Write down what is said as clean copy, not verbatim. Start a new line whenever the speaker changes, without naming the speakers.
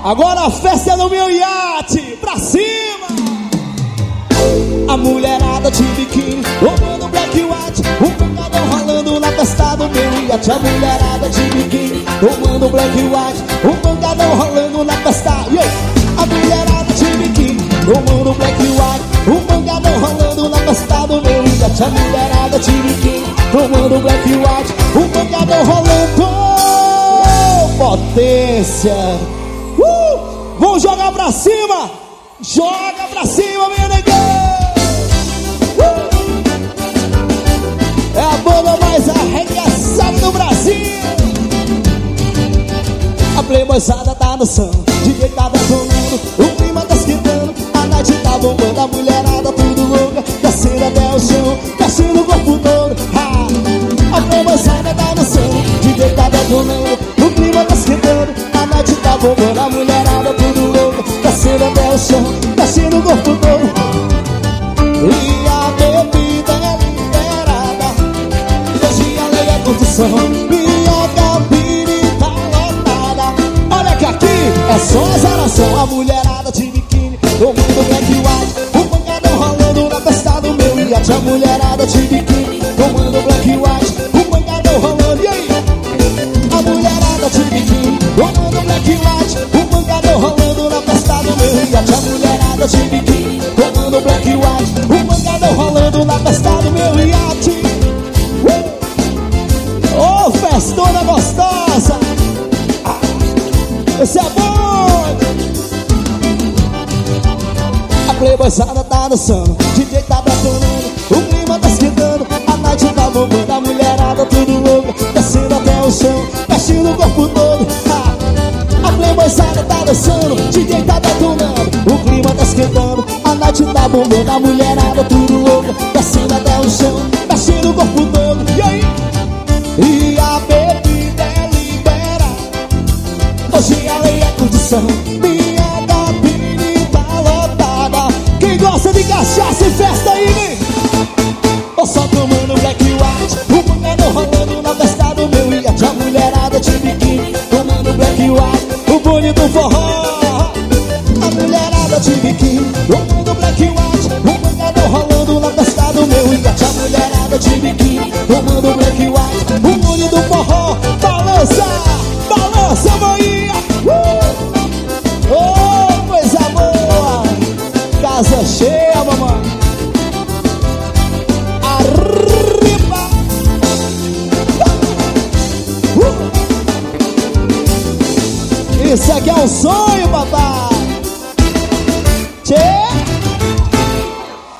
Agora a festa é no meu iate, pra cima! A mulherada de biquíni, tomando black white, o pancadão rolando na festa do meu iate. A mulherada de biquíni, tomando black white, o pancadão rolando na festa. A mulherada de biquíni, tomando black white, o pancadão rolando na festa do meu iate. A mulherada de biquíni, tomando black white, o pancadão rolando. Potência! Vamos jogar pra cima! Joga pra cima, minha negão! É a banda mais arregaçada do Brasil! A playboyzada tá dançando, DJ tá detonando, o clima tá esquentando, a night tá bombando, a mulherada tudo louca, descendo até o chão, descendo o corpo todo. A playboyzada tá dançando, DJ tá detonando, o clima tá esquentando, a night tá bombando, a mulherada tudo louca, descendo até o chão, descendo o corpo todo. E a bebida é liberada, hoje a lei é condição, minha cabine tá lotada. Olha que aqui é só azaração. A mulherada de biquíni, tomando black white, o pancadão rolando na festa do meu iate. A mulherada de biquíni, tomando black white, o pancadão rolando. E aí? A mulherada de biquíni, tomando black white, o pancadão rolando na festa do meu iate. A mulherada de biquíni, tomando black white, o pancadão rolando na festa do meu iate. Ô, festona gostosa! Esse é bom! A playboyzada tá dançando, DJ tá detonando, o clima tá esquentando, a night tá bombando, a mulherada tudo louca, descendo até o chão, mexendo o corpo todo. A playboyzada tá dançando, DJ tá detonando, o clima tá esquentando, a night tá bombando, a mulherada tudo louca, descendo até o chão, mexendo o corpo todo. E aí? E a bebida é liberada, hoje a lei é condição, minha cabine tá lotada. Quem gosta de cachaça e festa aí, vem! Tô só tomando black white, o pancadão rolando na festa do meu iate. A mulherada de biquíni, tomando black white, o bonde do forró. A mulherada de biquíni, tomando black white, o pancadão rolando na festa do meu iate. A mulherada de biquíni, tomando black white, o bonde do forró. Balança, balança, maninha! Oh, coisa boa! Casa cheia, mamãe! Arriba! Isso aqui é um sonho, papai!